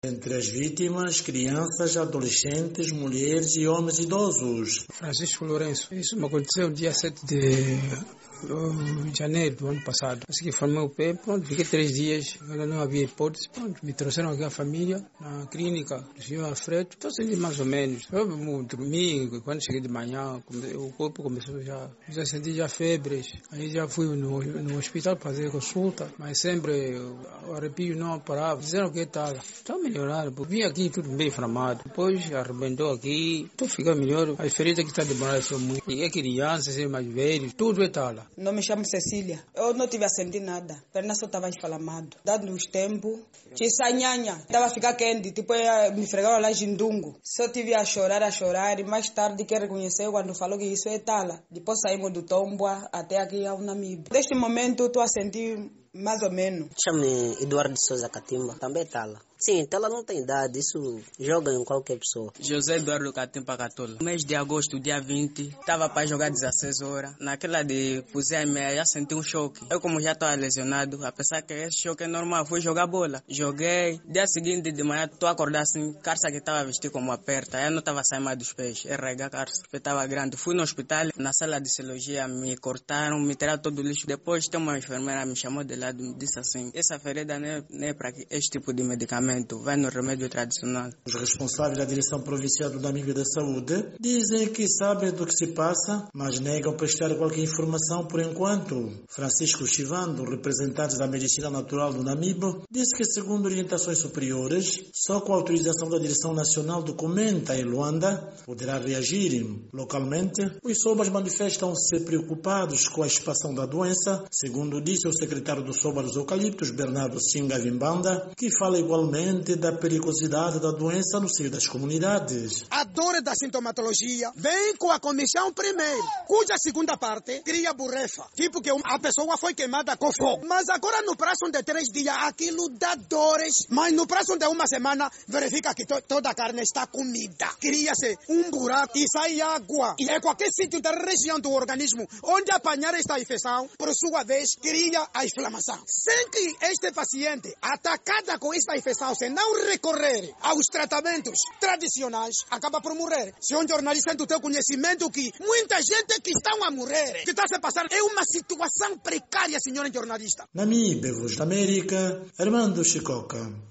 Entre as vítimas, crianças, adolescentes, mulheres e homens idosos. Francisco Lourenço, isso me aconteceu no dia 7 de janeiro do ano passado. Assim que formei o pé, pronto, fiquei 3 dias, ainda não havia hipótese, pronto, me trouxeram aqui a família, na clínica do senhor Alfredo, estou sentindo mais ou menos. Eu dormi, quando cheguei de manhã, o corpo começou já senti já febres, aí já fui no hospital fazer consulta, mas sempre o arrepio não parava, disseram que está melhorando, vim aqui tudo bem inflamado, depois arrebentou aqui, estou ficando melhor, a diferença é que está demorando só muito, e é crianças, é mais velhos, tudo está lá. Não me chamo Cecília. Eu não tive a sentir nada. A perna só estava inflamado. Dado os tempos, nhanha. Estava a ficar quente. Tipo, me fregaram lá Jindungo. Só tive a chorar. E mais tarde que reconheceu quando falou que isso é tala. Depois saímos do Tombua até aqui ao Namibe. Neste momento, estou a sentir mais ou menos. Chamo-me Eduardo de Souza Catimba. Também tala. Sim, tela não tem idade, isso joga em qualquer pessoa. José Eduardo Catimba Catola. No mês de agosto, dia 20, estava para jogar 16 horas. Naquela de pusei a meia, já senti um choque. Eu, como já estava lesionado, apesar que esse choque é normal, fui jogar bola. Joguei. Dia seguinte de manhã, estou a acordar assim, calça que estava vestido como aperta. Eu não estava saindo mais dos pés. RH calça, que estava grande. Fui no hospital, na sala de cirurgia, me cortaram, me tiraram todo o lixo. Depois, tem uma enfermeira me chamou de lado e me disse assim, essa ferida não é para este tipo de medicamento. Vai no remédio tradicional. Os responsáveis da Direção Provincial do Namibe da Saúde dizem que sabem do que se passa, mas negam prestar qualquer informação por enquanto. Francisco Chivando, representante da Medicina Natural do Namibe, disse que, segundo orientações superiores, só com a autorização da Direção Nacional do Comenta em Luanda poderá reagir. Localmente, os sobas manifestam-se preocupados com a expansão da doença, segundo disse o secretário do Soba dos Eucaliptos, Bernardo Singa Vimbanda, que fala igualmente da perigosidade da doença no seio das comunidades. A dor da sintomatologia vem com a comissão primeiro, cuja segunda parte cria burefa, tipo que a pessoa foi queimada com fogo. Mas agora no prazo de 3 dias aquilo dá dores, mas no prazo de 1 semana verifica que toda a carne está comida. Cria-se um buraco e sai água. E é qualquer sítio da região do organismo onde apanhar esta infecção, por sua vez, cria a inflamação. Sem que este paciente, atacado com esta infecção, se não recorrer aos tratamentos tradicionais, acaba por morrer. Se um jornalista tem o teu conhecimento que muita gente que estão a morrer, que está a se passar, é uma situação precária, senhora jornalista. Namibe, Voz da América, Armando Chicoca.